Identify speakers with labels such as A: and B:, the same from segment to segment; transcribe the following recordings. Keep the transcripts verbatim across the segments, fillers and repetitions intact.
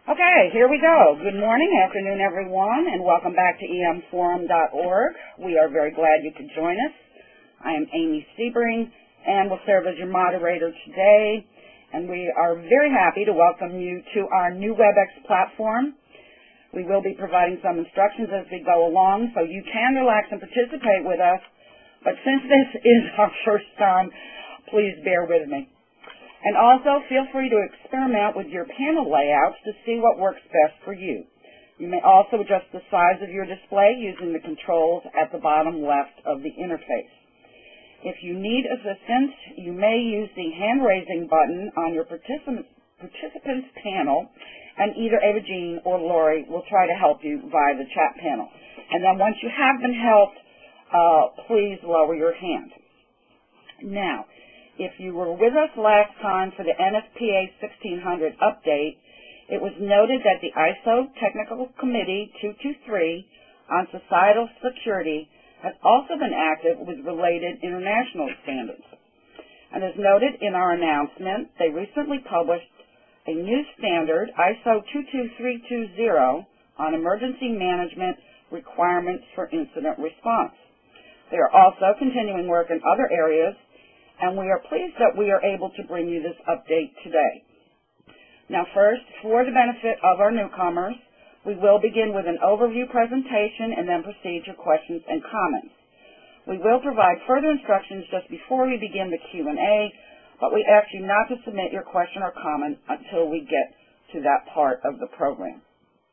A: Okay, here we go. Good morning, afternoon, everyone, and welcome back to E M forum dot org. We are very glad you could join us. I am Amy Sebring, and will serve as your moderator today, and we are very happy to welcome you to our new WebEx platform. We will be providing some instructions as we go along, so you can relax and participate with us, but since this is our first time, please bear with me. And also, feel free to experiment with your panel layouts to see what works best for you. You may also adjust the size of your display using the controls at the bottom left of the interface. If you need assistance, you may use the hand-raising button on your participant, participants panel, and either Ava Jean or Lori will try to help you via the chat panel. And then once you have been helped, uh, please lower your hand. Now, if you were with us last time for the N F P A sixteen hundred update, it was noted that the I S O Technical Committee two two three on societal security has also been active with related international standards. And as noted in our announcement, they recently published a new standard, I S O two two three two zero, on emergency management requirements for incident response. They are also continuing work in other areas, and we are pleased that we are able to bring you this update today. Now first, for the benefit of our newcomers, we will begin with an overview presentation and then proceed to questions and comments. We will provide further instructions just before we begin the Q and A, but we ask you not to submit your question or comment until we get to that part of the program.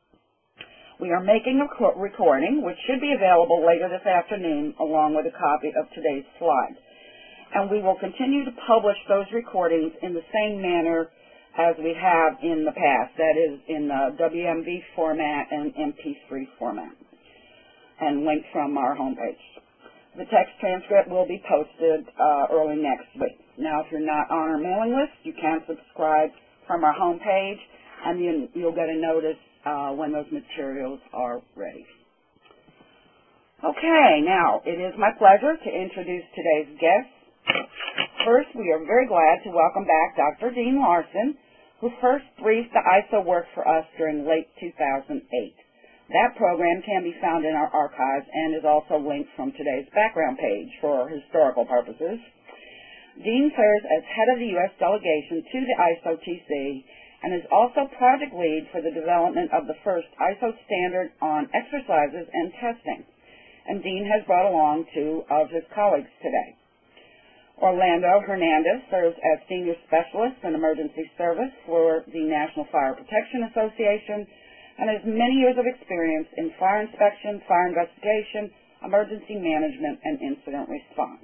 A: We are making a recording, which should be available later this afternoon, along with a copy of today's slides. And we will continue to publish those recordings in the same manner as we have in the past, that is in the W M V format and M P three format, and linked from our homepage. The text transcript will be posted uh, early next week. Now, if you're not on our mailing list, you can subscribe from our homepage, and you, you'll get a notice uh, when those materials are ready. Okay, now, it is my pleasure to introduce today's guests. First, we are very glad to welcome back Doctor Dean Larson, who first briefed the I S O work for us during late two thousand eight. That program can be found in our archives and is also linked from today's background page for historical purposes. Dean serves as head of the U S delegation to the I S O T C and is also project lead for the development of the first I S O standard on exercises and testing. And Dean has brought along two of his colleagues today. Orlando Hernandez serves as Senior Specialist in Emergency Service for the National Fire Protection Association and has many years of experience in fire inspection, fire investigation, emergency management, and incident response.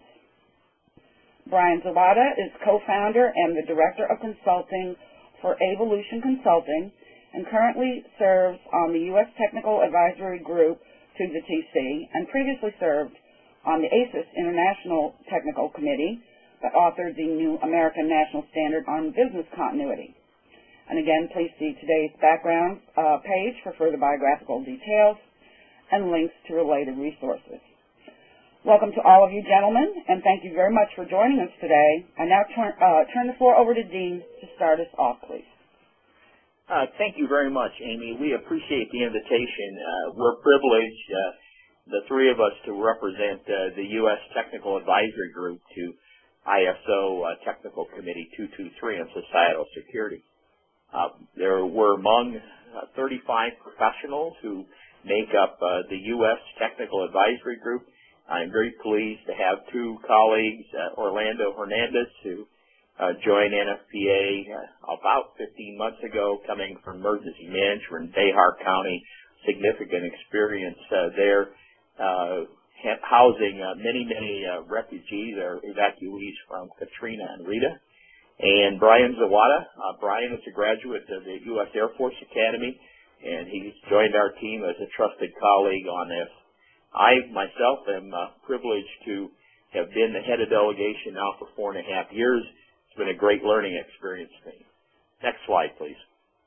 A: Brian Zawada is co-founder and the Director of Consulting for Evolution Consulting and currently serves on the U S Technical Advisory Group to the T C and previously served on the A S I S International Technical Committee that authored the new American National Standard on Business Continuity. And again, please see today's background uh, page for further biographical details and links to related resources. Welcome to all of you gentlemen, and thank you very much for joining us today. I now turn, uh, turn the floor over to Dean to start us off, please.
B: Uh, thank you very much, Amy. We appreciate the invitation. Uh, we're privileged uh, the three of us to represent uh, the U S Technical Advisory Group to I S O uh, Technical Committee two two three on Societal Security. Uh, there were among uh, thirty-five professionals who make up uh, the U S Technical Advisory Group. I'm very pleased to have two colleagues, uh, Orlando Hernandez, who uh, joined N F P A uh, about fifteen months ago, coming from emergency management in Behar County, significant experience uh, there. Uh, housing uh, many, many uh, refugees or evacuees from Katrina and Rita. And Brian Zawada. Uh, Brian is a graduate of the U S Air Force Academy, and he's joined our team as a trusted colleague on this. I, myself, am uh, privileged to have been the head of delegation now for four and a half years. It's been a great learning experience for me. Next slide, please.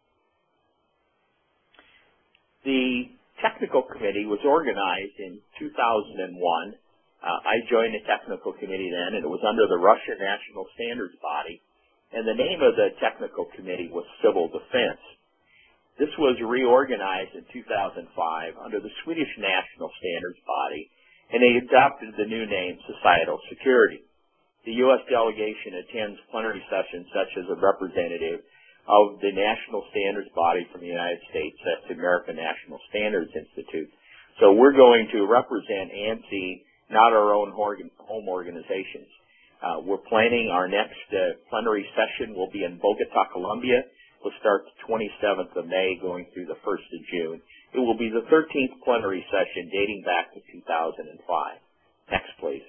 B: The Technical Committee was organized in two thousand one. Uh, I joined the Technical Committee then, and it was under the Russian National Standards Body. And the name of the Technical Committee was Civil Defense. This was reorganized in two thousand five under the Swedish National Standards Body, and they adopted the new name Societal Security. The U S delegation attends plenary sessions such as a representative of the National Standards Body from the United States, that's the American National Standards Institute. So we're going to represent ANSI, not our own home organizations. Uh, we're planning our next uh, plenary session will be in Bogota, Colombia. We'll start the twenty-seventh of May going through the first of June. It will be the thirteenth plenary session dating back to two thousand five. Next, please.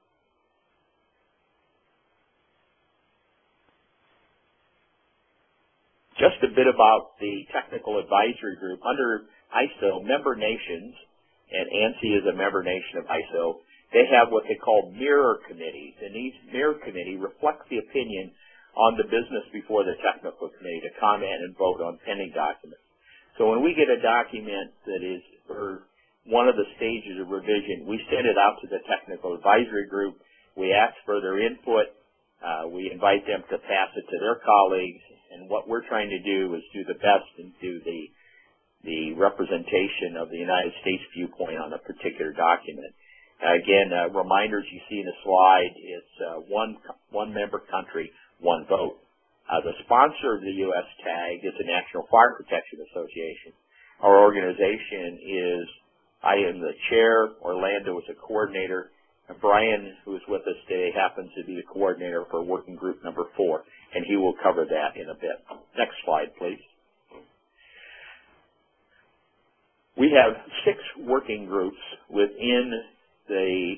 B: Just a bit about the Technical Advisory Group. Under I S O, member nations, and ANSI is a member nation of I S O, they have what they call mirror committees, and these mirror committees reflect the opinion on the business before the technical committee to comment and vote on pending documents. So when we get a document that is for one of the stages of revision, we send it out to the Technical Advisory Group. We ask for their input. Uh, we invite them to pass it to their colleagues. And what we're trying to do is do the best and do the the representation of the United States viewpoint on a particular document. Uh, again, uh, reminders you see in the slide, it's uh, one one member country, one vote. Uh, the sponsor of the U S tag is the National Fire Protection Association. Our organization is, I am the chair, Orlando is a coordinator, and Brian, who is with us today, happens to be the coordinator for working group number four, and he will cover that in a bit. Next slide, please. We have six working groups within the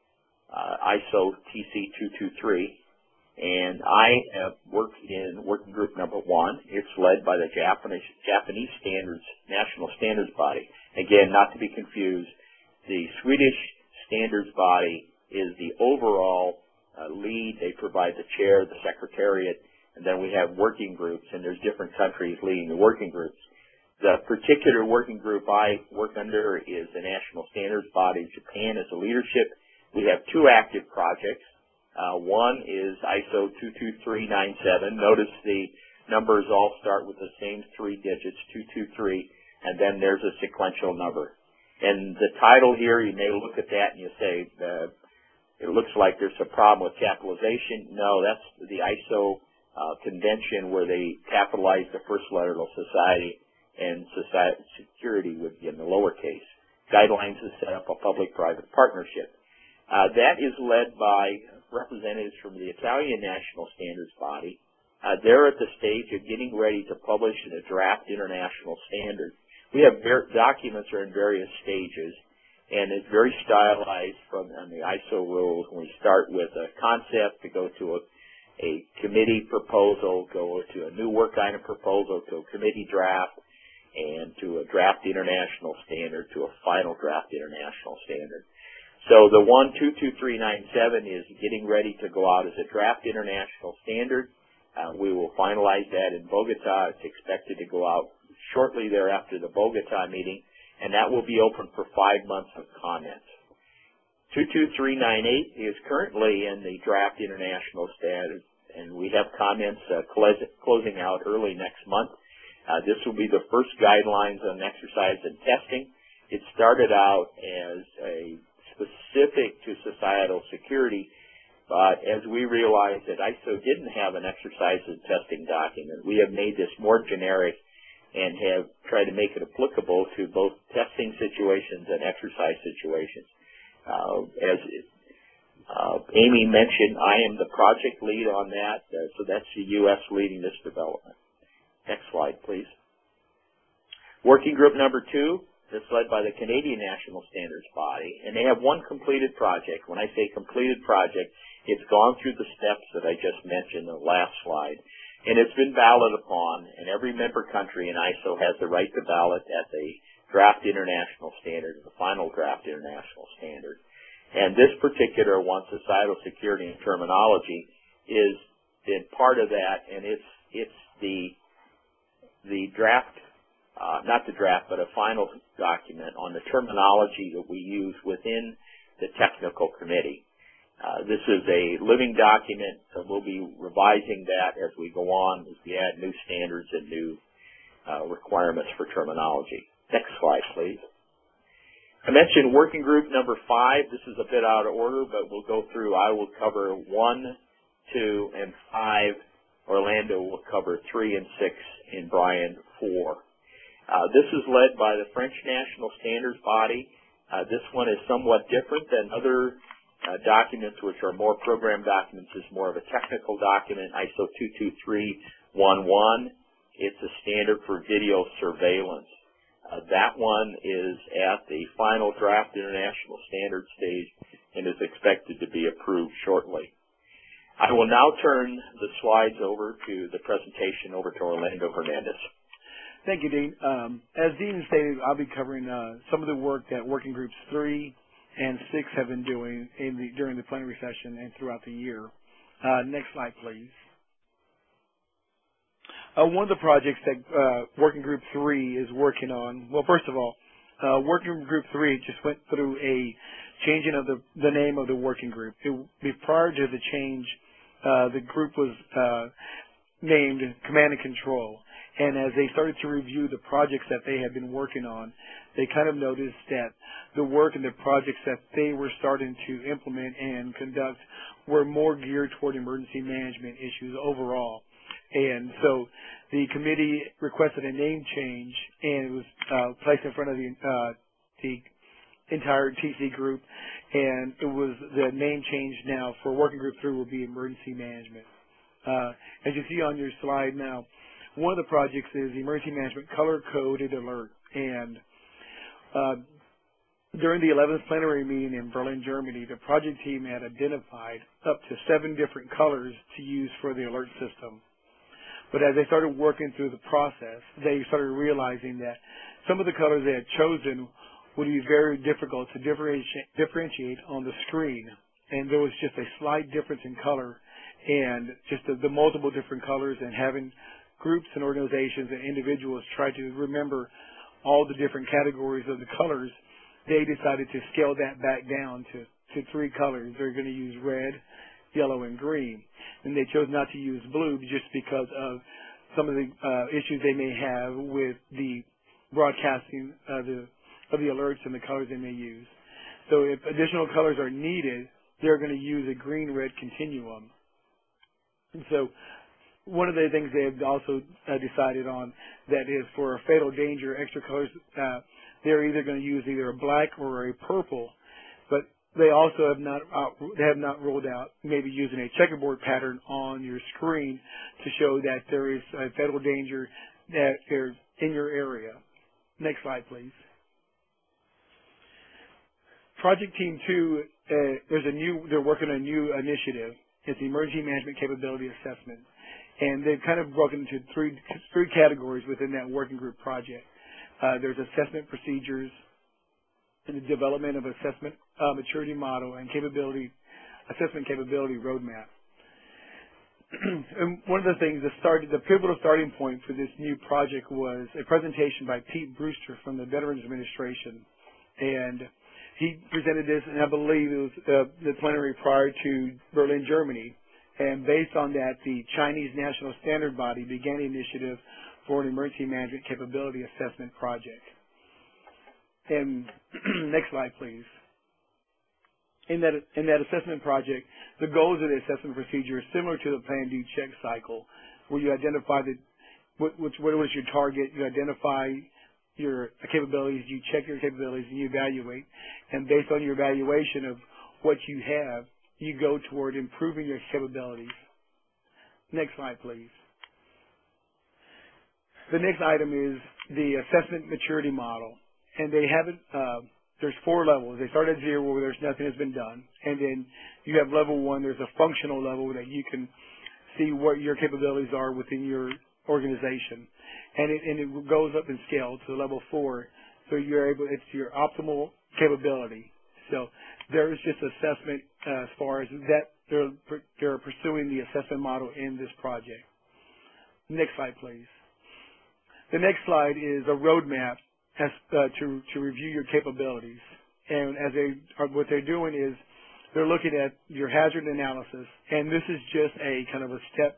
B: uh, I S O T C two two three, and I have worked in working group number one. It's led by the Japanese, Japanese Standards, National Standards Body. Again, not to be confused, the Swedish Standards Body is the overall uh, lead. They provide the chair, the secretariat, and then we have working groups, and there's different countries leading the working groups. The particular working group I work under is the National Standards Body. Japan as a leadership. We have two active projects. Uh, one is I S O two two three nine seven. Notice the numbers all start with the same three digits, two two three, and then there's a sequential number. And the title here, you may look at that and you say, uh, it looks like there's a problem with capitalization. No, that's the I S O uh, convention where they capitalize the first letter of society, and society security would be in the lowercase. Guidelines to set up a public-private partnership. Uh, that is led by representatives from the Italian National Standards Body. Uh, they're at the stage of getting ready to publish a draft international standard. We have ver- documents are in various stages, and it's very stylized from on the I S O rules. When we start with a concept to go to a, a committee proposal, go to a new work item proposal, to a committee draft, and to a draft international standard, to a final draft international standard. So the one two two three nine seven is getting ready to go out as a draft international standard. Uh, we will finalize that in Bogota. It's expected to go out shortly thereafter the Bogota meeting, and that will be open for five months of comments. two two three nine eight is currently in the draft international standard, and we have comments uh, closing out early next month. Uh, this will be the first guidelines on exercise and testing. It started out as a specific to societal security, but as we realized that I S O didn't have an exercise and testing document, we have made this more generic and have tried to make it applicable to both testing situations and exercise situations. Uh, as uh, Amy mentioned, I am the project lead on that, uh, so that's the U S leading this development. Next slide, please. Working group number two is led by the Canadian National Standards Body, and they have one completed project. When I say completed project, it's gone through the steps that I just mentioned in the last slide, and it's been balloted upon, and every member country in I S O has the right to ballot at the draft international standard, the final draft international standard. And this particular one, societal security and terminology, is been part of that, and it's it's the the draft, uh, not the draft, but a final document on the terminology that we use within the technical committee. Uh, this is a living document, so we'll be revising that as we go on, as we add new standards and new uh, requirements for terminology. Next slide, please. I mentioned working group number five. This is a bit out of order, but we'll go through. I will cover one, two, and five. Orlando will cover three and six, and Brian four. Uh, this is led by the French National Standards Body. Uh, this one is somewhat different than other uh, documents, which are more program documents. It's more of a technical document, I S O two two three one one. It's a standard for video surveillance. Uh, that one is at the final draft international standard stage and is expected to be approved shortly. I will now turn the slides over to the presentation over to Orlando Hernandez.
C: Thank you, Dean. Um, as Dean stated, I'll be covering uh, some of the work that working groups three and six have been doing in the, during the plenary session and throughout the year. Uh, next slide, please. Uh, one of the projects that uh, Working Group three is working on, well, first of all, uh, Working Group three just went through a changing of the, the name of the working group. It, prior to the change, uh, the group was uh, named Command and Control. And as they started to review the projects that they had been working on, they kind of noticed that the work and the projects that they were starting to implement and conduct were more geared toward emergency management issues overall. And so the committee requested a name change, and it was uh, placed in front of the, uh, the entire T C group, and it was the name change now for Working Group three will be Emergency Management. Uh, as you see on your slide now, one of the projects is Emergency Management Color-Coded Alert, and uh, during the eleventh plenary meeting in Berlin, Germany, the project team had identified up to seven different colors to use for the alert system. But as they started working through the process, they started realizing that some of the colors they had chosen would be very difficult to differentiate, differentiate on the screen. And there was just a slight difference in color, and just the, the multiple different colors, and having groups and organizations and individuals try to remember all the different categories of the colors, they decided to scale that back down to, to three colors. They're going to use red, yellow, and green. And they chose not to use blue just because of some of the uh, issues they may have with the broadcasting of the, of the alerts and the colors they may use. So if additional colors are needed, they're going to use a green-red continuum. And so one of the things they have also uh, decided on that is for a fatal danger, extra colors, uh, they're either going to use either a black or a purple, but they also have not uh, they have not ruled out maybe using a checkerboard pattern on your screen to show that there is a fatal danger that is in your area. Next slide, please. Project Team Two, uh, there's a new. They're working on a new initiative. It's the Emergency Management Capability Assessment, and they've kind of broken into three three categories within that working group project. Uh, there's assessment procedures, and the development of assessment uh, maturity model, and capability assessment capability roadmap. And one of the things that started, the pivotal starting point for this new project was a presentation by Pete Brewster from the Veterans Administration, and he presented this, and I believe it was uh, the plenary prior to Berlin, Germany. And based on that, the Chinese National Standard Body began the initiative for an emergency management capability assessment project. And next slide, please. In that, in that assessment project, the goals of the assessment procedure are similar to the plan, do, check cycle, where you identify the, what, what, what was your target, you identify your capabilities, you check your capabilities, and you evaluate. And based on your evaluation of what you have, you go toward improving your capabilities. Next slide, please. The next item is the assessment maturity model. And they have it, uh, there's four levels. They start at zero where there's nothing has been done. And then you have level one, there's a functional level that you can see what your capabilities are within your organization. And it, and it goes up in scale to level four. So you're able, it's your optimal capability. So there is just assessment uh, as far as that they're, they're pursuing the assessment model in this project. Next slide, please. The next slide is a roadmap as, uh, to, to review your capabilities. And as they are, what they're doing is they're looking at your hazard analysis, and this is just a kind of a step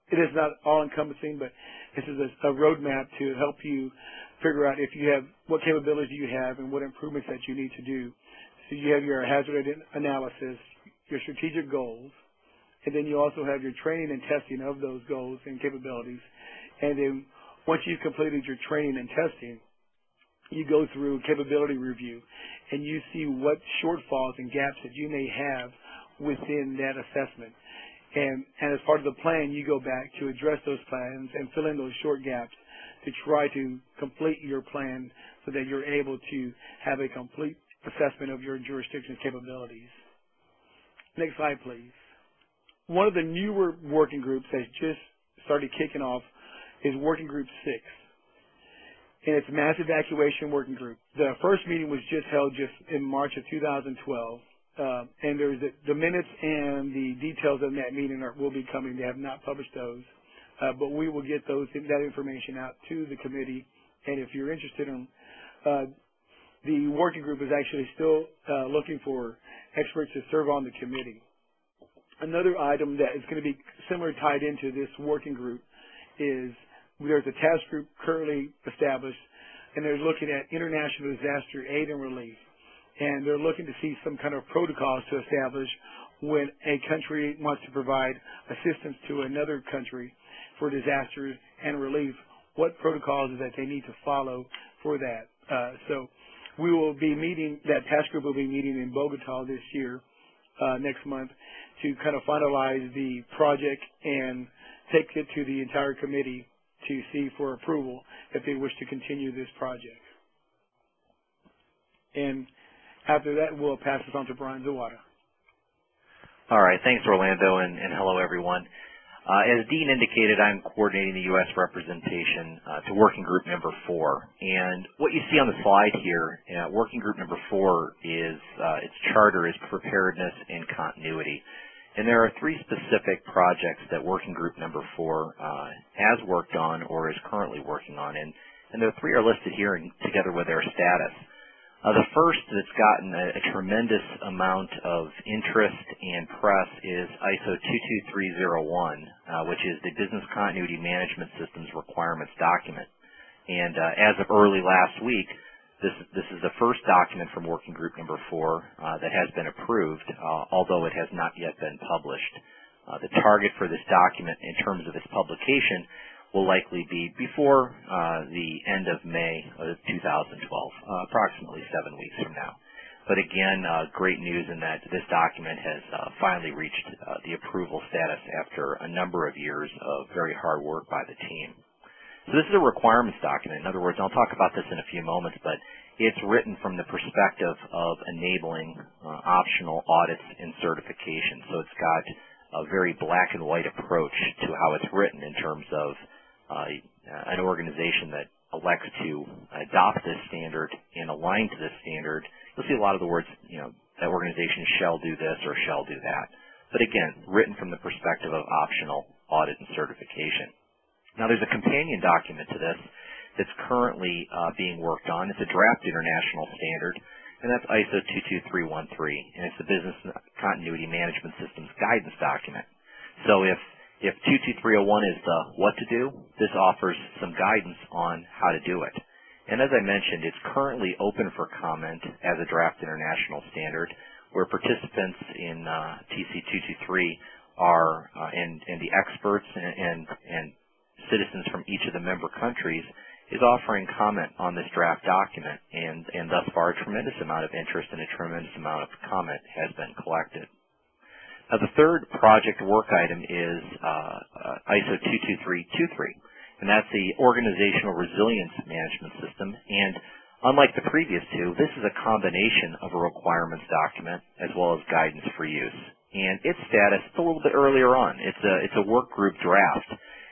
C: it is not all-encompassing, but this is a, a roadmap to help you figure out if you have what capabilities you have and what improvements that you need to do. So you have your hazard analysis, your strategic goals, and then you also have your training and testing of those goals and capabilities. And then once you've completed your training and testing, you go through capability review, and you see what shortfalls and gaps that you may have within that assessment. And, and as part of the plan, you go back to address those plans and fill in those short gaps to try to complete your plan so that you're able to have a complete assessment of your jurisdiction's capabilities. Next slide, please. One of the newer working groups that's just started kicking off is Working Group six. And it's a mass evacuation working group. The first meeting was just held just in March of two thousand twelve. Uh, and there's the, the minutes and the details of that meeting are, will be coming. They have not published those. Uh, but we will get those that information out to the committee. And if you're interested in, uh, the working group is actually still uh, looking for experts to serve on the committee. Another item that is going to be similar tied into this working group is there's a task group currently established, and they're looking at international disaster aid and relief. And they're looking to see some kind of protocols to establish when a country wants to provide assistance to another country for disasters and relief, what protocols that they need to follow for that. Uh, so we will be meeting, that task group will be meeting in Bogota this year, uh, next month, to kind of finalize the project and take it to the entire committee to see for approval if they wish to continue this project. And after that, we'll pass this on to Brian Zawada.
D: All right. Thanks, Orlando, and, and hello, everyone. Uh, as Dean indicated, I'm coordinating the U S representation uh, to Working Group Number four. And what you see on the slide here, uh, Working Group Number four is, uh, its charter is preparedness and continuity. And there are three specific projects that Working Group Number four uh, has worked on or is currently working on. And, and the three are listed here in, together with their status. Uh, the first that's gotten a, a tremendous amount of interest and press is I S O two two three zero one, uh, which is the Business Continuity Management Systems Requirements document. And uh, as of early last week, this, this is the first document from Working Group Number four uh, that has been approved, uh, although it has not yet been published. Uh, the target for this document in terms of its publication will likely be before uh, the end of May of two thousand twelve, uh, approximately seven weeks from now. But again, uh, great news in that this document has uh, finally reached uh, the approval status after a number of years of very hard work by the team. So this is a requirements document. In other words, I'll talk about this in a few moments, but it's written from the perspective of enabling uh, optional audits and certification. So it's got a very black and white approach to how it's written in terms of Uh, an organization that elects to adopt this standard and align to this standard. You'll see a lot of the words, you know, that organization shall do this or shall do that. But again, written from the perspective of optional audit and certification. Now there's a companion document to this that's currently uh, being worked on. It's a draft international standard, and that's I S O two two three one three, and it's the Business Continuity Management Systems Guidance document. So if If two two three oh one is the what to do, this offers some guidance on how to do it. And as I mentioned, it's currently open for comment as a draft international standard where participants in uh, T C two two three are, uh, and, and the experts and, and, and citizens from each of the member countries is offering comment on this draft document. And, and thus far, a tremendous amount of interest and a tremendous amount of comment has been collected. Now, the third project work item is uh, uh, I S O two two three two three, and that's the Organizational Resilience Management System. And unlike the previous two, this is a combination of a requirements document as well as guidance for use. And its status is a little bit earlier on. It's a, it's a work group draft,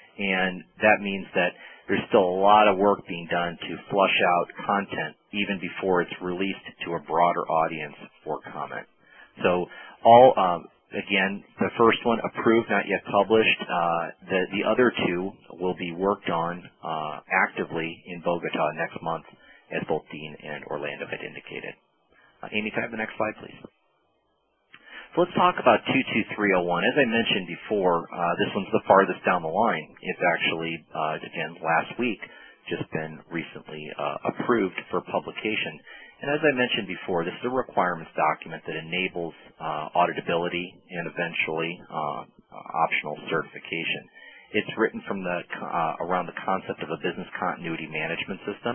D: and that means that there's still a lot of work being done to flush out content even before it's released to a broader audience for comment. So all um, Again, the first one approved, not yet published. Uh, the, the other two will be worked on uh, actively in Bogota next month, as both Dean and Orlando had indicated. Uh, Amy, can I have the next slide, please? So let's talk about two two three oh one. As I mentioned before, uh, this one's the farthest down the line. It's actually, uh, again, last week, just been recently uh, approved for publication. And as I mentioned before, this is a requirements document that enables uh, auditability and eventually uh, optional certification. It's written from the uh, around the concept of a business continuity management system,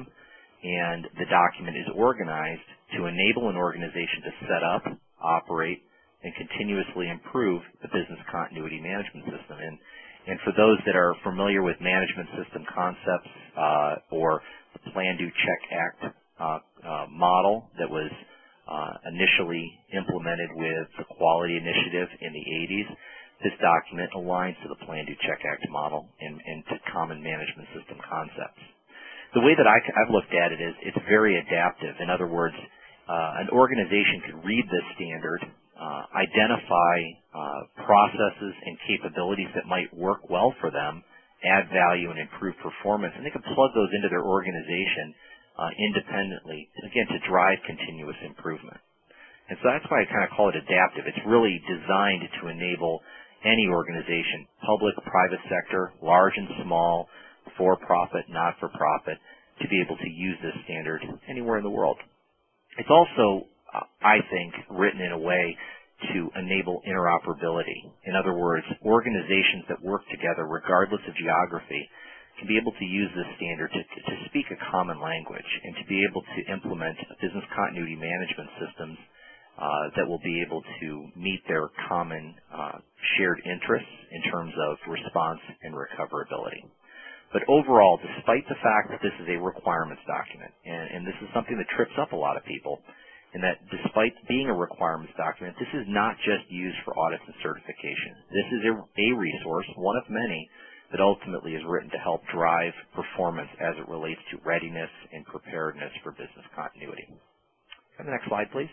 D: and the document is organized to enable an organization to set up, operate, and continuously improve the business continuity management system. And, and for those that are familiar with management system concepts uh, or the Plan, Do, Check, Act uh, uh, model that was uh, initially implemented with the Quality Initiative in the eighties, this document aligns to the Plan, Do, Check, Act model and, and to common management system concepts. The way that I, I've looked at it is it's very adaptive. In other words, uh, an organization could read this standard, uh, identify uh, processes and capabilities that might work well for them, add value and improve performance, and they can plug those into their organization uh, independently, again, to drive continuous improvement. And so that's why I kind of call it adaptive. It's really designed to enable any organization, public, private sector, large and small, for-profit, not-for-profit, to be able to use this standard anywhere in the world. It's also, uh, I think, written in a way to enable interoperability. In other words, organizations that work together, regardless of geography, can be able to use this standard to, to speak a common language and to be able to implement business continuity management systems uh, that will be able to meet their common uh, shared interests in terms of response and recoverability. But overall, despite the fact that this is a requirements document, and, and this is something that trips up a lot of people, in that despite being a requirements document, this is not just used for audits and certification. This is a, a resource, one of many, that ultimately is written to help drive performance as it relates to readiness and preparedness for business continuity. Have the next slide, please.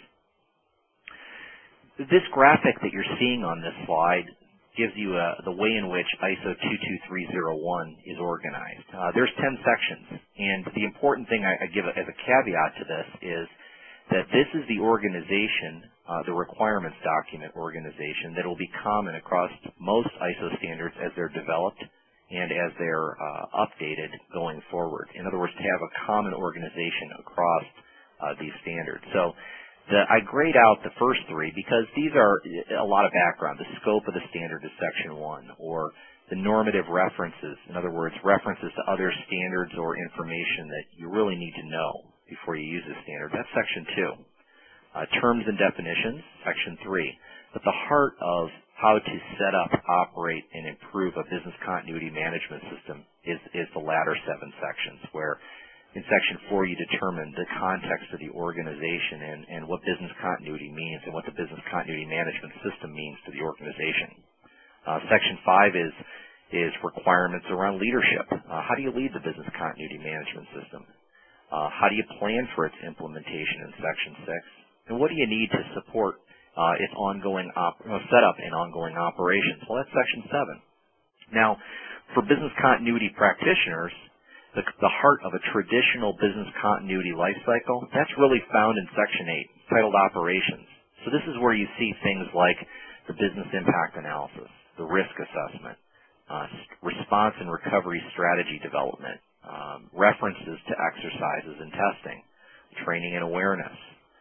D: This graphic that you're seeing on this slide gives you uh, the way in which I S O two two three oh one is organized. Uh, there's ten sections, and the important thing I, I give as a caveat to this is that this is the organization, uh, the requirements document organization, that will be common across most I S O standards as they're developed and as they're uh, updated going forward. In other words, to have a common organization across uh, these standards. So The, I grade out the first three because these are a lot of background. The scope of the standard is section one, or the normative references, in other words, references to other standards or information that you really need to know before you use the standard. That's section two. Uh, terms and definitions, section three. But the heart of how to set up, operate, and improve a business continuity management system is, is the latter seven sections, where in section four, you determine the context of the organization and, and what business continuity means and what the business continuity management system means to the organization. Uh, section five is, is requirements around leadership. Uh, how do you lead the business continuity management system? Uh, how do you plan for its implementation in section six? And what do you need to support uh, its ongoing op- uh, setup and ongoing operations? Well, that's section seven. Now, for business continuity practitioners, The, the heart of a traditional business continuity lifecycle, that's really found in Section eight, titled Operations. So this is where you see things like the business impact analysis, the risk assessment, uh, response and recovery strategy development, um, references to exercises and testing, training and awareness,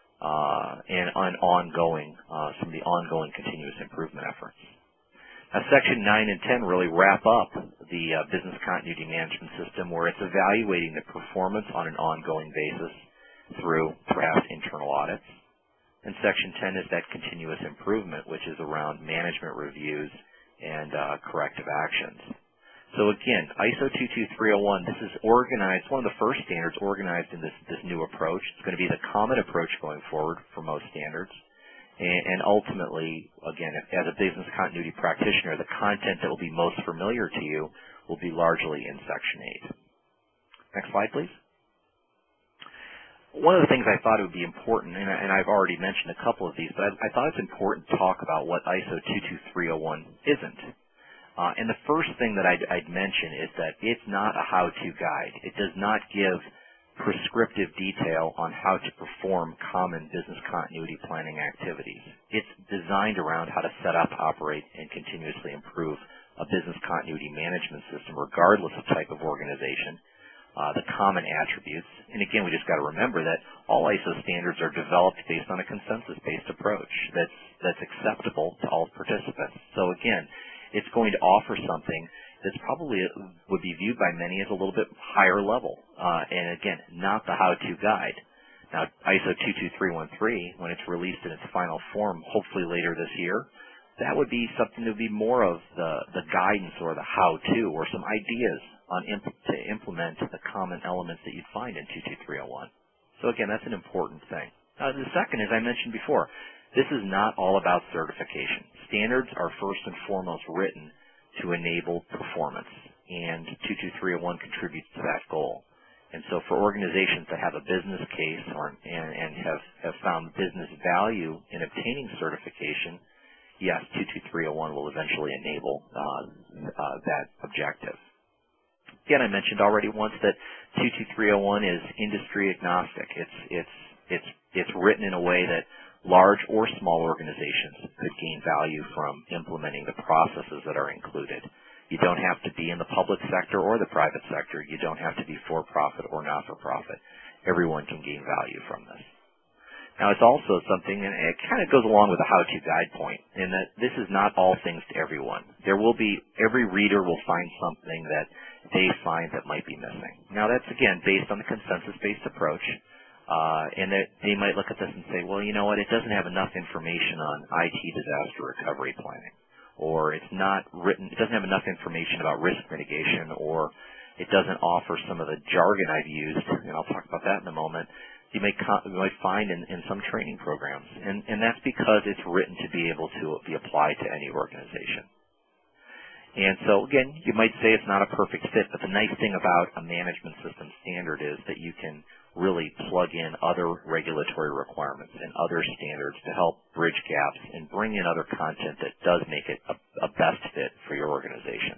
D: uh, and on ongoing, uh, some of the ongoing continuous improvement efforts. Now, Section nine and ten really wrap up the uh, business continuity management system, where it's evaluating the performance on an ongoing basis through perhaps internal audits. And Section ten is that continuous improvement, which is around management reviews and uh, corrective actions. So again, I S O two two three oh one, this is organized, one of the first standards organized in this, this new approach. It's going to be the common approach going forward for most standards. And ultimately, again, as a business continuity practitioner, the content that will be most familiar to you will be largely in Section eight. Next slide, please. One of the things I thought it would be important, and I've already mentioned a couple of these, but I thought it's important to talk about what I S O two two three oh one isn't. Uh, and the first thing that I'd, I'd mention is that it's not a how-to guide. It does not give prescriptive detail on how to perform common business continuity planning activities. It's designed around how to set up, operate, and continuously improve a business continuity management system regardless of type of organization, uh, the common attributes. And again, we just got to remember that all I S O standards are developed based on a consensus-based approach that's, that's acceptable to all participants. So again, it's going to offer something that's probably would be viewed by many as a little bit higher level. Uh, and again, not the how-to guide. Now, I S O two two three one three, when it's released in its final form, hopefully later this year, that would be something that would be more of the, the guidance or the how-to or some ideas on imp to implement the common elements that you'd find in two two three oh one. So again, that's an important thing. Uh, the second, as I mentioned before, this is not all about certification. Standards are first and foremost written to enable performance, and two two three oh one contributes to that goal. And so for organizations that have a business case or, and, and have, have found business value in obtaining certification, yes, two two three oh one will eventually enable uh, uh, that objective. Again, I mentioned already once that two two three oh one is industry agnostic. It's, it's, it's, it's written in a way that large or small organizations could gain value from implementing the processes that are included. You don't have to be in the public sector or the private sector. You don't have to be for-profit or not-for-profit. Everyone can gain value from this. Now, it's also something, and it kind of goes along with the how-to guide point, in that this is not all things to everyone. There will be, every reader will find something that they find that might be missing. Now, that's, again, based on the consensus-based approach. Uh, and that they might look at this and say, well, you know what, it doesn't have enough information on I T disaster recovery planning, or it's not written, it doesn't have enough information about risk mitigation, or it doesn't offer some of the jargon I've used, and I'll talk about that in a moment, you may, you might find in, in some training programs. And, and that's because it's written to be able to be applied to any organization. And so, again, you might say it's not a perfect fit, but the nice thing about a management system standard is that you can really plug in other regulatory requirements and other standards to help bridge gaps and bring in other content that does make it a, a best fit for your organization.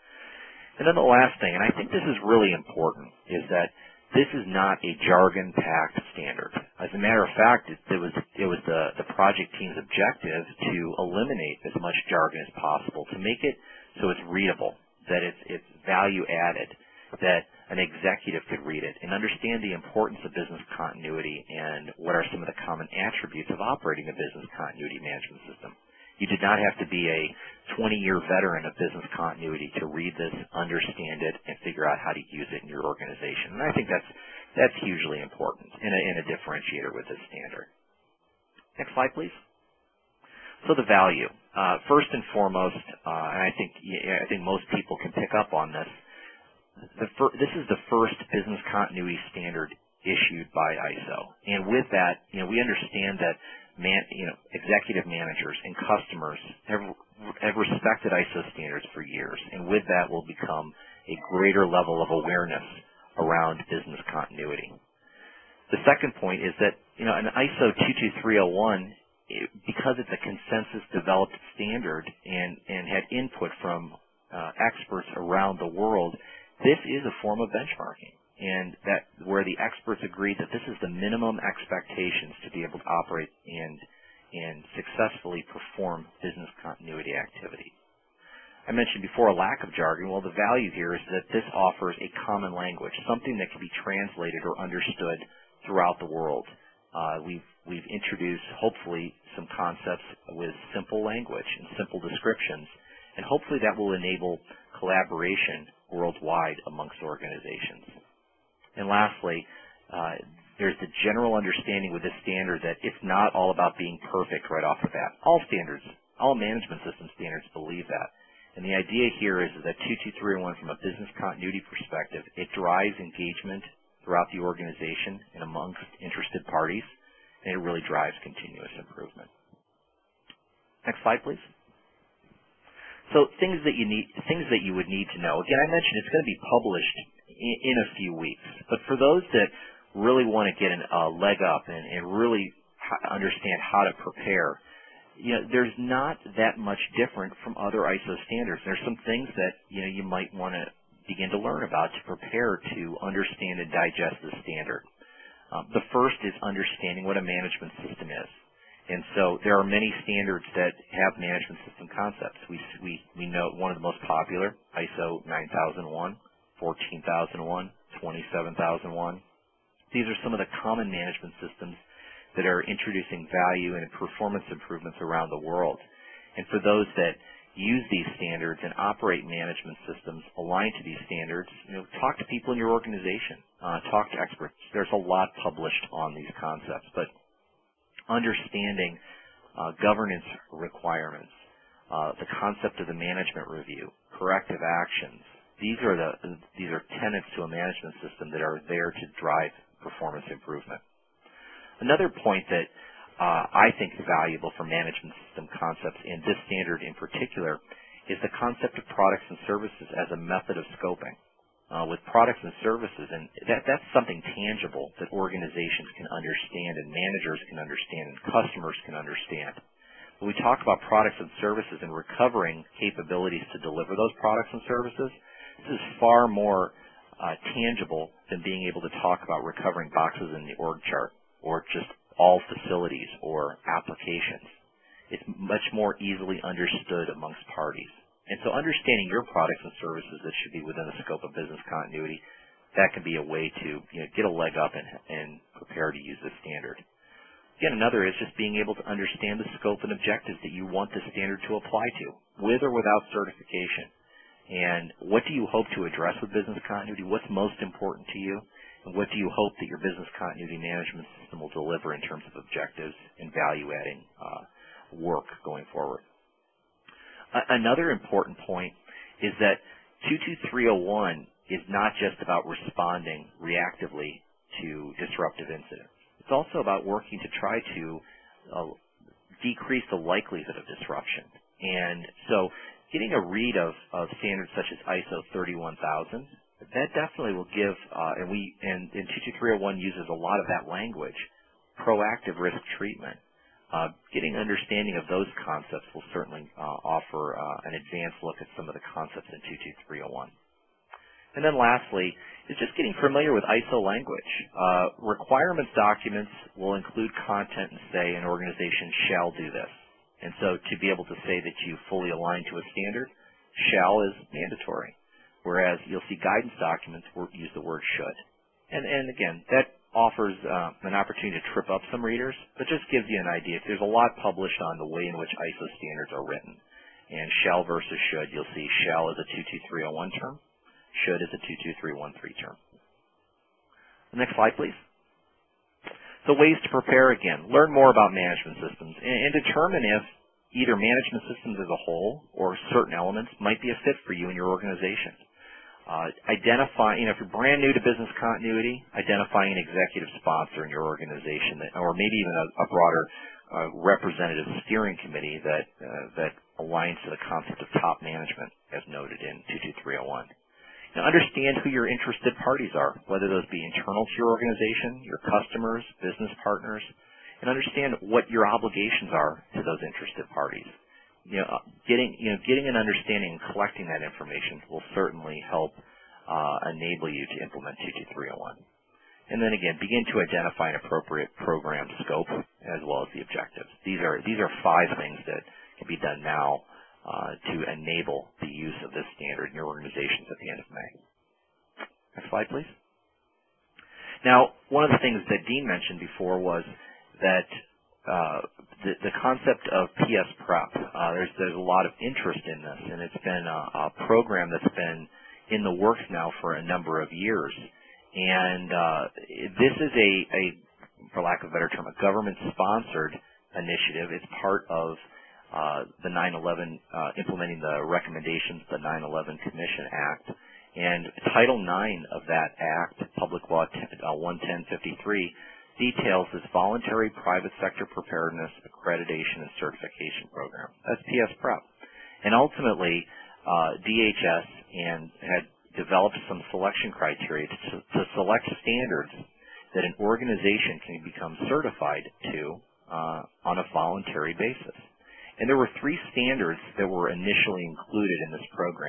D: And then the last thing, and I think this is really important, is that this is not a jargon-packed standard. As a matter of fact, it, it was, it was the, the project team's objective to eliminate as much jargon as possible, to make it so it's readable, that it's, it's value-added, that an executive could read it and understand the importance of business continuity and what are some of the common attributes of operating a business continuity management system. You did not have to be a twenty-year veteran of business continuity to read this, understand it, and figure out how to use it in your organization. And I think that's, that's hugely important and a, and a differentiator with this standard. Next slide, please. So the value. Uh, first and foremost, uh, and I think, I think most people can pick up on this, The fir- this is the first business continuity standard issued by I S O, and with that, you know, we understand that man, you know, executive managers and customers have have respected I S O standards for years, and with that will become a greater level of awareness around business continuity. The second point is that, you know, an I S O two two three oh one, it, because it's a consensus-developed standard and and had input from uh, experts around the world. This is a form of benchmarking, and that where the experts agreed that this is the minimum expectations to be able to operate and and successfully perform business continuity activities. I mentioned before a lack of jargon. Well, the value here is that this offers a common language, something that can be translated or understood throughout the world. Uh, we've we've introduced hopefully some concepts with simple language and simple descriptions, and hopefully that will enable collaboration worldwide amongst organizations. And lastly, uh, there's the general understanding with this standard that it's not all about being perfect right off the bat. All standards, all management system standards believe that. And the idea here is that two two three oh one, from a business continuity perspective, it drives engagement throughout the organization and amongst interested parties, and it really drives continuous improvement. Next slide, please. So things that you need, things that you would need to know. Again, I mentioned it's going to be published in, in a few weeks. But for those that really want to get a uh, leg up and, and really understand how to prepare, you know, there's not that much different from other I S O standards. There's some things that, you know, you might want to begin to learn about to prepare to understand and digest the standard. Um, the first is understanding what a management system is. And so there are many standards that have management system concepts. We, we, we know one of the most popular, I S O nine thousand one, fourteen thousand one, twenty-seven thousand one. These are some of the common management systems that are introducing value and performance improvements around the world. And for those that use these standards and operate management systems aligned to these standards, you know, talk to people in your organization, uh, talk to experts. There's a lot published on these concepts, but understanding uh, governance requirements, uh, the concept of the management review, corrective actions, these are the these are tenets to a management system that are there to drive performance improvement. Another point that uh, I think is valuable for management system concepts, in this standard in particular, is the concept of products and services as a method of scoping. Uh, with products and services, and that, that's something tangible that organizations can understand and managers can understand and customers can understand. When we talk about products and services and recovering capabilities to deliver those products and services, this is far more uh, tangible than being able to talk about recovering boxes in the org chart or just all facilities or applications. It's much more easily understood amongst parties. And so understanding your products and services that should be within the scope of business continuity, that can be a way to, you know, get a leg up and, and prepare to use this standard. Again, another is just being able to understand the scope and objectives that you want the standard to apply to, with or without certification. And what do you hope to address with business continuity? What's most important to you? And what do you hope that your business continuity management system will deliver in terms of objectives and value-adding uh, work going forward? A- another important point is that two two three oh one is not just about responding reactively to disruptive incidents. It's also about working to try to uh, decrease the likelihood of disruption. And so getting a read of, of standards such as I S O thirty-one thousand, that definitely will give, uh, and we, and, and two two three oh one uses a lot of that language, proactive risk treatment. Uh, getting understanding of those concepts will certainly uh, offer uh, an advanced look at some of the concepts in two two three oh one. And then lastly, is just getting familiar with I S O language. Uh, requirements documents will include content and say an organization shall do this. And so to be able to say that you fully align to a standard, shall is mandatory. Whereas you'll see guidance documents use the word should. And, and again, that offers uh, an opportunity to trip up some readers, but just gives you an idea. There's a lot published on the way in which I S O standards are written. And shall versus should, you'll see shall is a two two three oh one term, should is a two two three one three term. The next slide, please. So ways to prepare, again, learn more about management systems and, and determine if either management systems as a whole or certain elements might be a fit for you and your organization. Uh, identify, you know, if you're brand new to business continuity, identifying an executive sponsor in your organization, that, or maybe even a, a broader uh, representative steering committee that uh, that aligns to the concept of top management, as noted in two two three oh one. Now, understand who your interested parties are, whether those be internal to your organization, your customers, business partners, and understand what your obligations are to those interested parties. You know, getting you know getting an understanding and collecting that information will certainly help uh, enable you to implement two two three oh one. And then again, begin to identify an appropriate program scope as well as the objectives. These are these are five things that can be done now uh, to enable the use of this standard in your organizations at the end of May. Next slide, please. Now, one of the things that Dean mentioned before was that uh, the, the concept of P S Prep. Uh, there's there's a lot of interest in this, and it's been a, a program that's been in the works now for a number of years. And uh, this is a, a, for lack of a better term, a government-sponsored initiative. It's part of uh, the nine eleven, uh, implementing the recommendations of the nine eleven Commission Act. And Title nine of that Act, Public Law one ten fifty-three, details this voluntary private sector preparedness, accreditation, and certification program. That's P S Prep. And ultimately, uh, D H S and had developed some selection criteria to, to select standards that an organization can become certified to uh, on a voluntary basis. And there were three standards that were initially included in this program.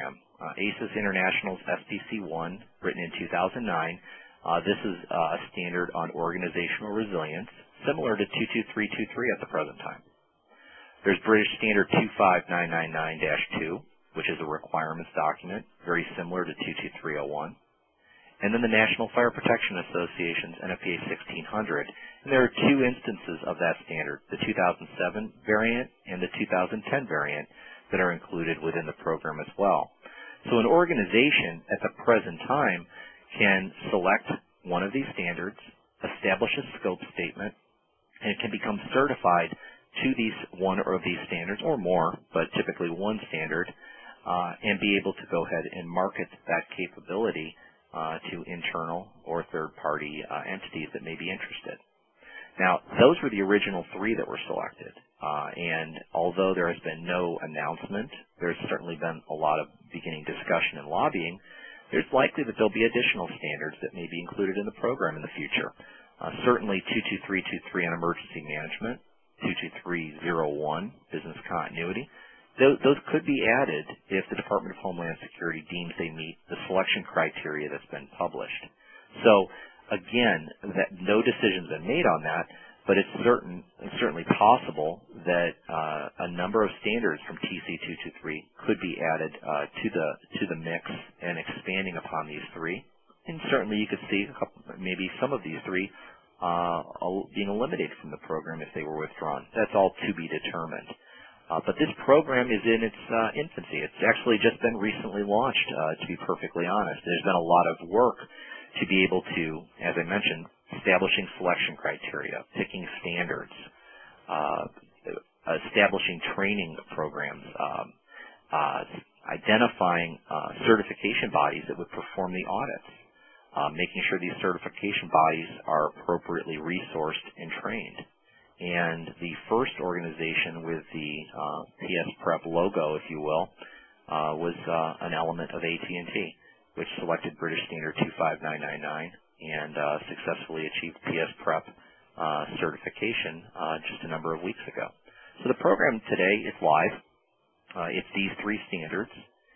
D: Uh, ASUS International's S P C one, written in two thousand nine. Uh, this is uh, a standard on organizational resilience, similar to two two three two three at the present time. There's British Standard two five nine nine nine dash two, which is a requirements document, very similar to two two three oh one. And then the National Fire Protection Association's N F P A sixteen hundred. And there are two instances of that standard, the two thousand seven variant and the two thousand ten variant, that are included within the program as well. So an organization at the present time can select one of these standards, establish a scope statement, and it can become certified to these one of these standards or more, but typically one standard, uh, and be able to go ahead and market that capability uh, to internal or third-party uh, entities that may be interested. Now, those were the original three that were selected, uh, and although there has been no announcement, there's certainly been a lot of beginning discussion and lobbying. There's likely that there'll be additional standards that may be included in the program in the future. Uh, certainly two two three two three on emergency management, two two three oh one, business continuity. Those, those could be added if the Department of Homeland Security deems they meet the selection criteria that's been published. So, again, that no decision's been made on that, but it's certain, it's certainly possible that uh, a number of standards from T C two two three could be added uh, to the to the mix and expanding upon these three. And certainly you could see a couple, maybe some of these three uh, being eliminated from the program if they were withdrawn. That's all to be determined. Uh, but this program is in its uh, infancy. It's actually just been recently launched, uh, to be perfectly honest. There's been a lot of work to be able to, as I mentioned, establishing selection criteria, picking standards, uh, establishing training programs, um, uh, identifying uh, certification bodies that would perform the audits, uh, making sure these certification bodies are appropriately resourced and trained. And the first organization with the uh, P S Prep logo, if you will, uh, was uh, an element of A T and T, which selected British Standard two five nine nine nine and uh, successfully achieved P S Prep uh, certification uh, just a number of weeks ago. So the program today is live. Uh, it's these three standards,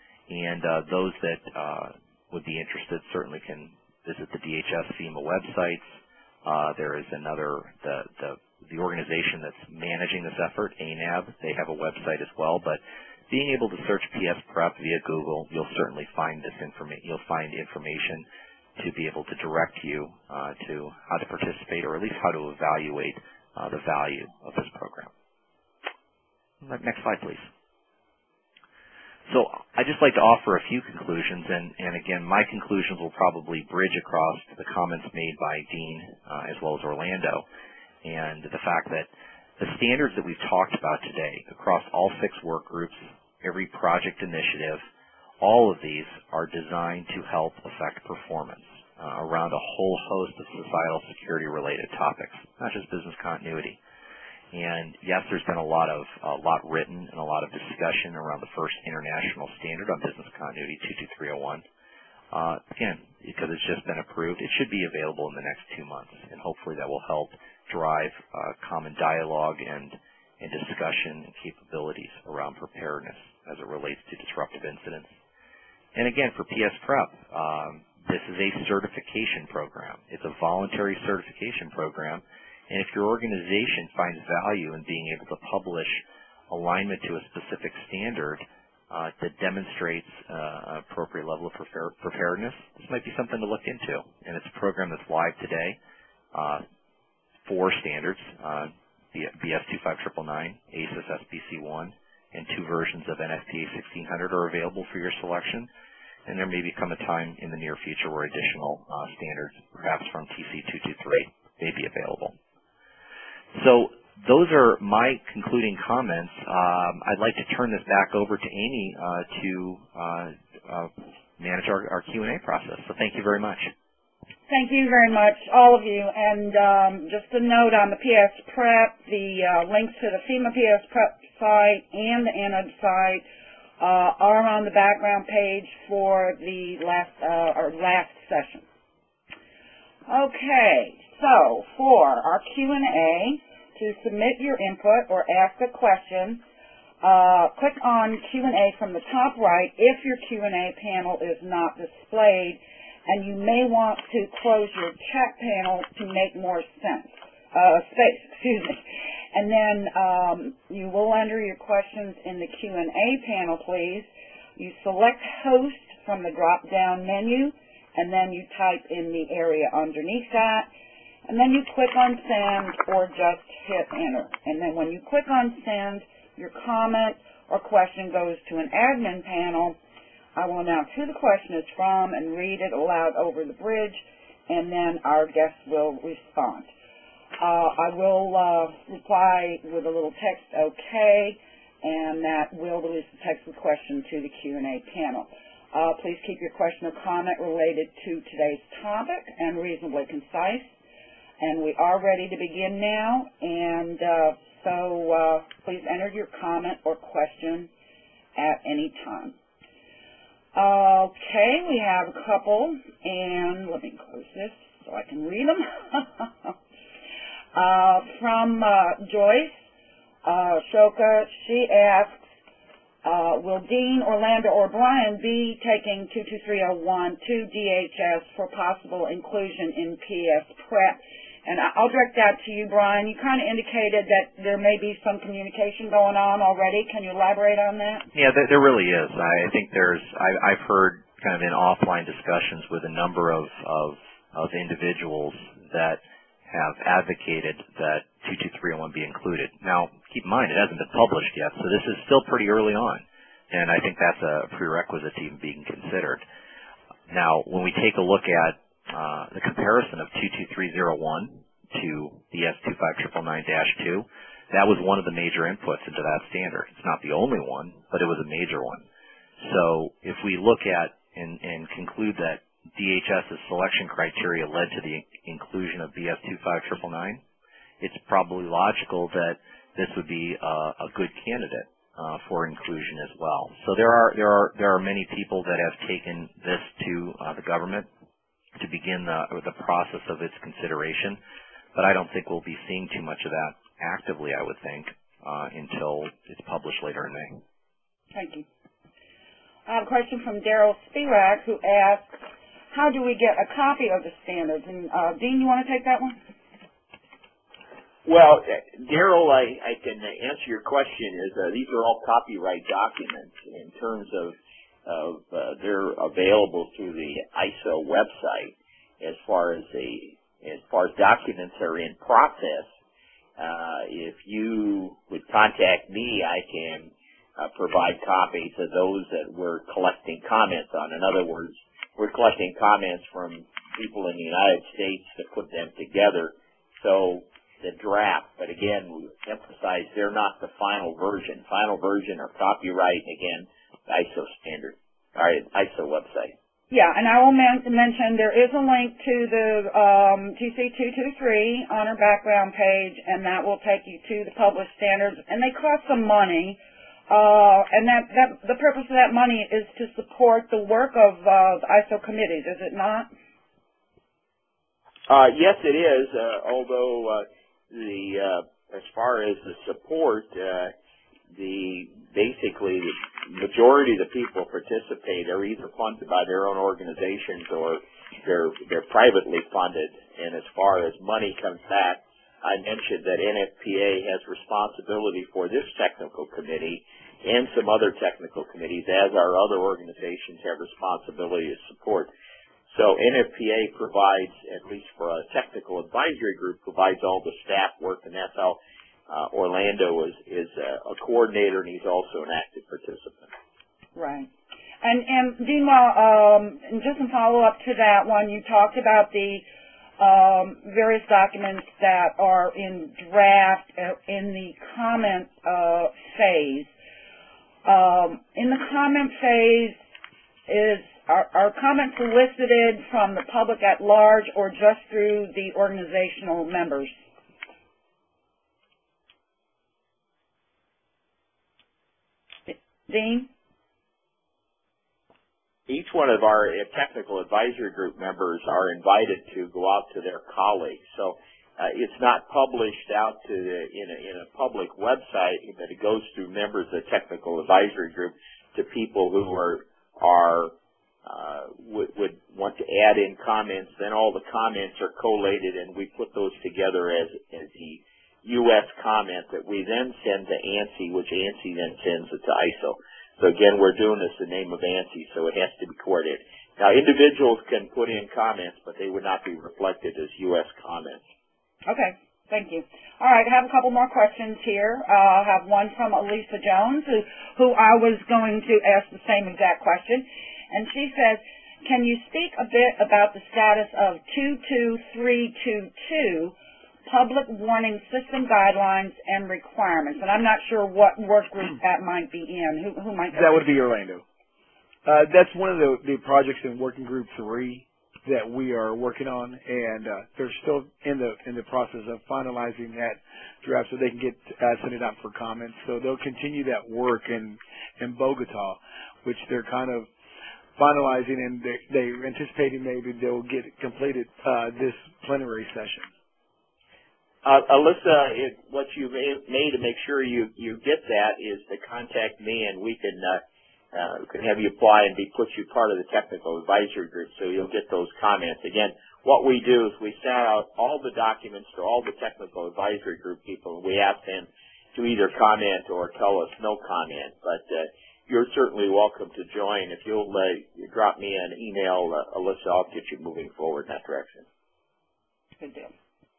D: and uh, those that uh, would be interested certainly can visit the D H S FEMA websites. Uh, there is another, the, the the organization that's managing this effort, A N A B, they have a website as well, but being able to search P S Prep via Google, you'll certainly find this information, you'll find information to be able to direct you uh, to how to participate or at least how to evaluate uh, the value of this program. Next slide, please. So I'd just like to offer a few conclusions, and, and again, my conclusions will probably bridge across the comments made by Dean uh, as well as Orlando, and the fact that the standards that we've talked about today across all six work groups, every project initiative, all of these are designed to help affect performance uh, around a whole host of societal security-related topics, not just business continuity. And yes, there's been a lot of a lot written and a lot of discussion around the first international standard on business continuity, two two three oh one. Uh, again, because it's just been approved, it should be available in the next two months, and hopefully that will help drive uh, common dialogue and, and discussion and capabilities around preparedness as it relates to disruptive incidents. And again, for P S Prep, um, this is a certification program. It's a voluntary certification program. And if your organization finds value in being able to publish alignment to a specific standard uh, that demonstrates uh, an appropriate level of prepare preparedness, this might be something to look into. And it's a program that's live today. Uh, four standards, uh, B S two five nine nine nine, ASUS S P C one, and two versions of N F P A sixteen hundred are available for your selection. And there may become a time in the near future where additional uh, standards, perhaps from T C two two three, may be available. So those are my concluding comments. Um, I'd like to turn this back over to Amy uh, to uh, uh, manage our, our Q and A process. So thank you very much.
A: Thank you very much, all of you. And um, just a note on the P S Prep, the uh, links to the FEMA P S Prep site and the A N A B site uh, are on the background page for the last uh, our last session. Okay, so for our Q and A, to submit your input or ask a question, Uh, click on Q and A from the top right if your Q and A panel is not displayed, and you may want to close your chat panel to make more sense, uh, space, excuse me. And then um, you will enter your questions in the Q and A panel, please. You select Host from the drop-down menu, and then you type in the area underneath that, and then you click on Send or just hit Enter. And then when you click on Send, your comment or question goes to an admin panel. I will announce who the question is from and read it aloud over the bridge, and then our guests will respond. Uh, I will uh, reply with a little text, okay, and that will release the text with question to the Q and A panel. Uh, please keep your question or comment related to today's topic and reasonably concise. And we are ready to begin now, and uh, so uh, please enter your comment or question at any time. Okay, we have a couple, and let me close this so I can read them. uh, from uh, Joyce uh, Shoka, she asks, uh, will Dean, Orlando, or Brian be taking two two three oh one to D H S for possible inclusion in P S Prep? And I'll direct that to you, Brian. You kind of indicated that there may be some communication going on already. Can you elaborate on that?
D: Yeah, there, there really is. I think there's, I, I've heard kind of in offline discussions with a number of, of, of individuals that have advocated that two two three oh one be included. Now, keep in mind, it hasn't been published yet, so this is still pretty early on. And I think that's a prerequisite to even being considered. Now, when we take a look at Uh, the comparison of two two three oh one to the S two five nine nine dash two, that was one of the major inputs into that standard. It's not the only one, but it was a major one. So if we look at and, and conclude that DHS's selection criteria led to the inclusion of B S two five nine nine nine, it's probably logical that this would be a, a good candidate uh, for inclusion as well. So there are there are there are many people that have taken this to uh, the government to begin the, the process of its consideration, but I don't think we'll be seeing too much of that actively, I would think, uh, until it's published later in May.
A: Thank you. I have a question from Daryl Spivak, who asks, how do we get a copy of the standards? And uh, Dean, you want to take that one?
B: Well, Daryl, I, I can answer your question. Is uh, these are all copyright documents in terms of of uh, they're available through the I S O website. As far as the as far as documents are in process, uh, if you would contact me, I can uh, provide copies of those that we're collecting comments on. In other words, we're collecting comments from people in the United States to put them together. So the draft, but again, we emphasize they're not the final version. Final version are copyright, again, I S O standard, all right, I S O website.
A: Yeah, and I will men- mention there is a link to the um, T C two two three on our background page, and that will take you to the published standards, and they cost some money, uh, and that, that the purpose of that money is to support the work of uh, the I S O committees, is it not?
B: Uh, yes, it is, uh, although uh, the uh, as far as the support, uh, the basically the majority of the people participate are either funded by their own organizations or they're they're privately funded. And as far as money comes back, I mentioned that N F P A has responsibility for this technical committee and some other technical committees, as our other organizations have responsibility to support. So N F P A provides, at least for a technical advisory group, provides all the staff work, and that's how Uh, Orlando is, is a, a coordinator, and he's also an active participant.
A: Right. And, and Dean, while, um, and just in follow-up to that one, you talked about the um, various documents that are in draft uh, in the comment uh, phase. Um, in the comment phase, is are, are comments elicited from the public at large or just through the organizational members? Dean?
B: Each one of our technical advisory group members are invited to go out to their colleagues. So uh, it's not published out to the, in, a, in a public website, but it goes through members of the technical advisory group to people who are are uh, would, would want to add in comments. Then all the comments are collated, and we put those together as as the U S comment that we then send to ANSI, which ANSI then sends it to I S O. So again, we're doing this in the name of ANSI, so it has to be coordinated. Now, individuals can put in comments, but they would not be reflected as U S comments.
A: Okay, thank you. All right, I have a couple more questions here. Uh, I have one from Elisa Jones, who, who I was going to ask the same exact question. And she says, can you speak a bit about the status of two two three two two, Public Warning System Guidelines and Requirements? And I'm not sure what work group that might be in. Who, who might
C: that? That would be Orlando. Uh, that's one of the, the projects in Working Group three that we are working on, and uh, they're still in the in the process of finalizing that draft so they can get uh, send it out for comments. So they'll continue that work in in Bogota, which they're kind of finalizing, and they, they're anticipating maybe they'll get it completed uh, this plenary session.
B: Uh, Alyssa, it, what you may, may to make sure you, you get that is to contact me, and we can uh, uh, can have you apply and be put you part of the technical advisory group, so you'll get those comments. Again, what we do is we send out all the documents to all the technical advisory group people, and we ask them to either comment or tell us no comment. But uh, you're certainly welcome to join. If you'll uh, drop me an email, uh, Alyssa, I'll get you moving forward in that direction.
A: Good deal.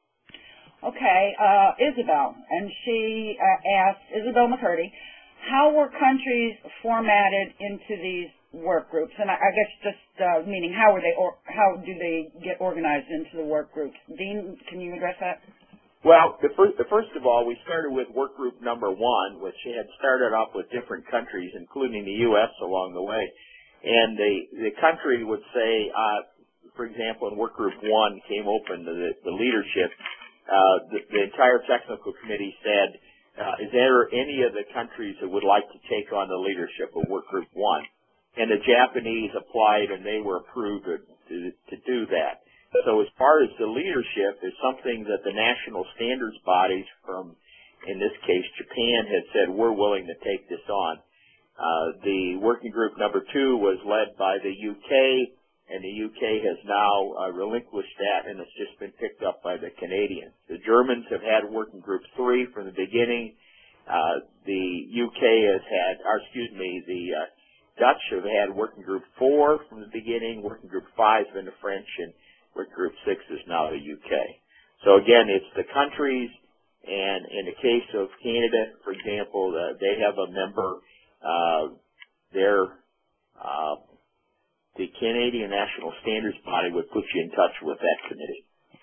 A: Okay, uh, Isabel, and she uh, asked, Isabel McCurdy, how were countries formatted into these work groups? And I, I guess just uh, meaning how were they, or how do they get organized into the work groups? Dean, can you address that?
B: Well, the first, the first of all, we started with work group number one, which had started off with different countries, including the U S along the way. And the, the country would say, uh, for example, in work group one came open to the, the leadership. Uh, the, the entire technical committee said, uh, is there any of the countries that would like to take on the leadership of work group one? And the Japanese applied, and they were approved to, to, to do that. So as far as the leadership, is something that the national standards bodies from, in this case, Japan, had said, we're willing to take this on. Uh, the working group number two was led by the U K, and the U K has now uh, relinquished that, and it's just been picked up by the Canadians. The Germans have had working group three from the beginning. Uh, the U K has had, or excuse me, the uh, Dutch have had working group four from the beginning. Working group five has been the French, and working group six is now the U K. So again, it's the countries, and in the case of Canada, for example, uh, they have a member, uh, their uh, the Canadian National Standards Body would put you in touch with that committee.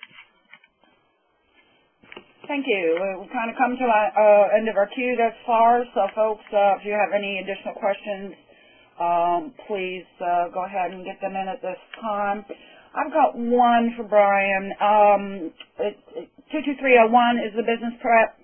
A: Thank you. We've kind of come to the uh, end of our queue thus far, so folks, uh, if you have any additional questions, um, please uh, go ahead and get them in at this time. I've got one for Brian. Um, it, it, two two three oh one is the business prep.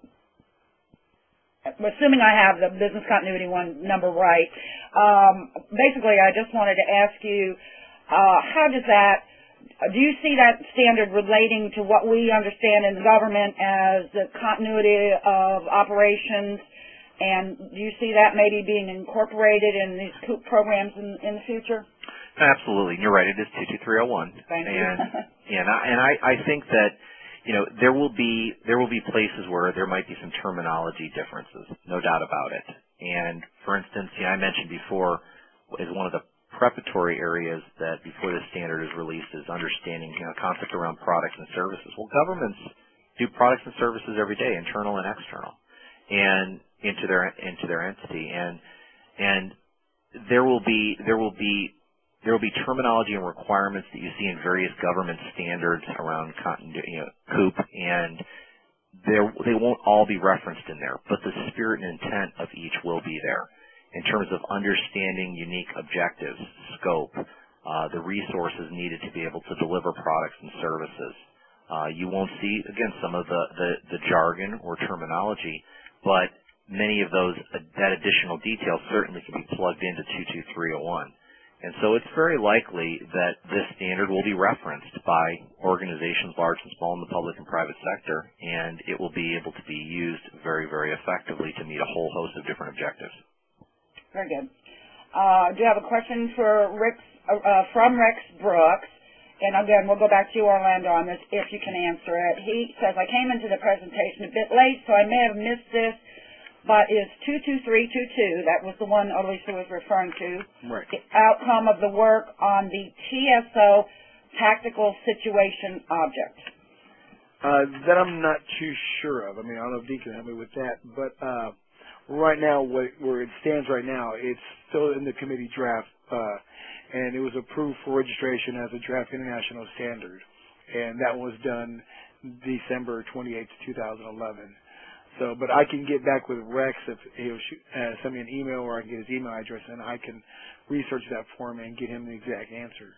A: Assuming I have the business continuity one number right. Um, basically, I just wanted to ask you, uh, how does that, do you see that standard relating to what we understand in the government as the continuity of operations? And do you see that maybe being incorporated in these COOP programs in, in the future?
D: Absolutely. And you're right. It is two two three oh one.
A: Thank you.
D: And, and, I, and I, I think that, you know, there will be there will be places where there might be some terminology differences, no doubt about it. And for instance, you know, I mentioned before, is one of the preparatory areas that before the standard is released is understanding, you know, concept around products and services. Well, governments do products and services every day, internal and external, and into their into their entity. And and there will be there will be There will be terminology and requirements that you see in various government standards around continuity, you know, COOP, and they won't all be referenced in there, but the spirit and intent of each will be there in terms of understanding unique objectives, scope, uh, the resources needed to be able to deliver products and services. Uh, you won't see, again, some of the, the, the jargon or terminology, but many of those, uh, that additional detail certainly can be plugged into two two three oh one. And so it's very likely that this standard will be referenced by organizations large and small in the public and private sector, and it will be able to be used very, very effectively to meet a whole host of different objectives.
A: Very good. Uh, do you have a question for Rex, uh, uh, from Rex Brooks? And again, we'll go back to you, Orlando, on this if you can answer it. He says, I came into the presentation a bit late, so I may have missed this. But is two two three two two, that was the one Elisa was referring to,
C: right,
A: the outcome of the work on the T S O tactical situation object?
C: Uh, that I'm not too sure of. I mean, I don't know if Dean can help me with that. But uh, right now, what, where it stands right now, it's still in the committee draft, uh, and it was approved for registration as a draft international standard. And that was done December twenty-eighth, two thousand eleven. So, but I can get back with Rex if he'll shoot, uh, send me an email, or I can get his email address, and I can research that for him and get him the exact answer.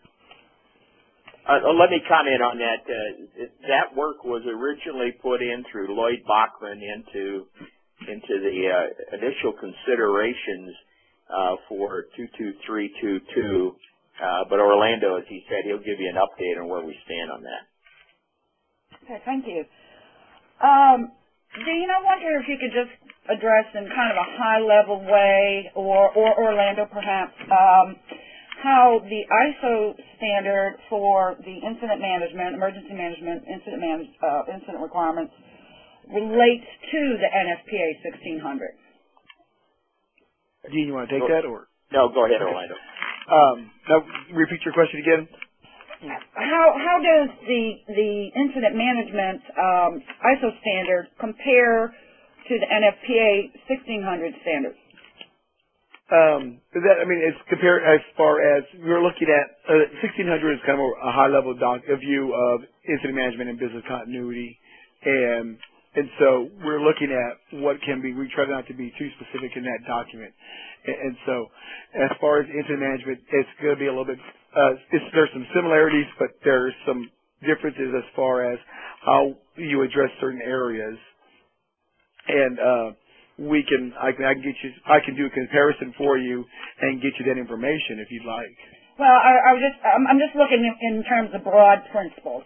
B: Uh, let me comment on that. Uh, that work was originally put in through Lloyd Bachman into into the uh, initial considerations uh, for two two three two two. Uh, but Orlando, as he said, he'll give you an update on where we stand on that.
A: Okay, thank you. Um, Dean, I wonder if you could just address in kind of a high-level way, or, or Orlando perhaps, um, how the I S O standard for the incident management, emergency management, incident, manage, uh, incident requirements relates to the N F P A sixteen hundred.
C: Dean, you want to take that, or?
B: No, go ahead, Orlando.
C: Um, now, repeat your question again.
A: How how does the the incident management um, I S O standard compare to the N F P A sixteen hundred standards?
C: Um, that I mean, it's compared as far as we're looking at uh, sixteen hundred is kind of a high level doc, a view of incident management and business continuity, and and so we're looking at what can be. We try not to be too specific in that document, and, and so as far as incident management, it's going to be a little bit. Uh, it's, there's some similarities, but there's some differences as far as how you address certain areas. And uh, we can, I can, I can get you, I can do a comparison for you and get you that information if you'd like.
A: Well, I, I was just, I'm, I'm just looking in, in terms of broad principles.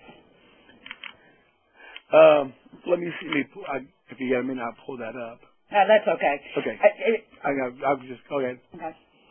C: Um, let me see. Let me pull, I, if you got a minute, I'll pull that up.
A: Uh, that's okay.
C: Okay.
A: I, it,
C: I got. I'll just go ahead.
A: Okay.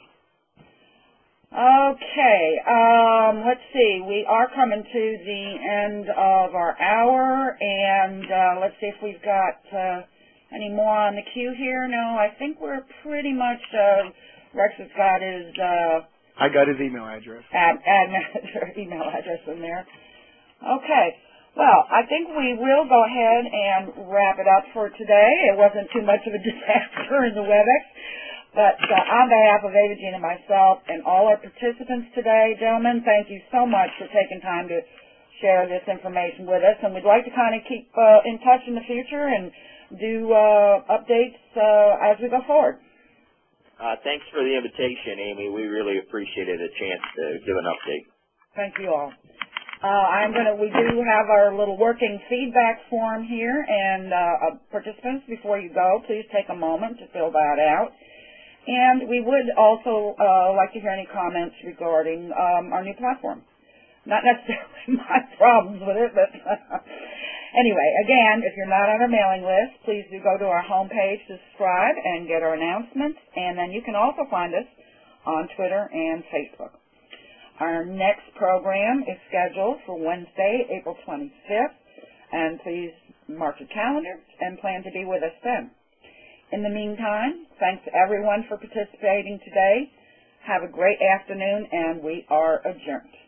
A: Okay, um, let's see. We are coming to the end of our hour, and uh, let's see if we've got uh, any more on the queue here. No, I think we're pretty much, uh, Rex has got his uh,
C: I got his email address.
A: ad, ad manager email address in there. Okay, well, I think we will go ahead and wrap it up for today. It wasn't too much of a disaster in the WebEx. But uh, on behalf of Ava Jean and myself and all our participants today, gentlemen, thank you so much for taking time to share this information with us. And we'd like to kind of keep uh, in touch in the future and do uh, updates uh, as we go forward.
B: Uh, thanks for the invitation, Amy. We really appreciated a chance to give an update.
A: Thank you all. Uh, I'm gonna. We do have our little working feedback form here, and uh, uh, participants, before you go, please take a moment to fill that out. And we would also uh, like to hear any comments regarding um, our new platform. Not necessarily my problems with it, but anyway, again, if you're not on our mailing list, please do go to our homepage to subscribe and get our announcements. And then you can also find us on Twitter and Facebook. Our next program is scheduled for Wednesday, April twenty-fifth. And please mark your calendars and plan to be with us then. In the meantime, thanks to everyone for participating today. Have a great afternoon, and we are adjourned.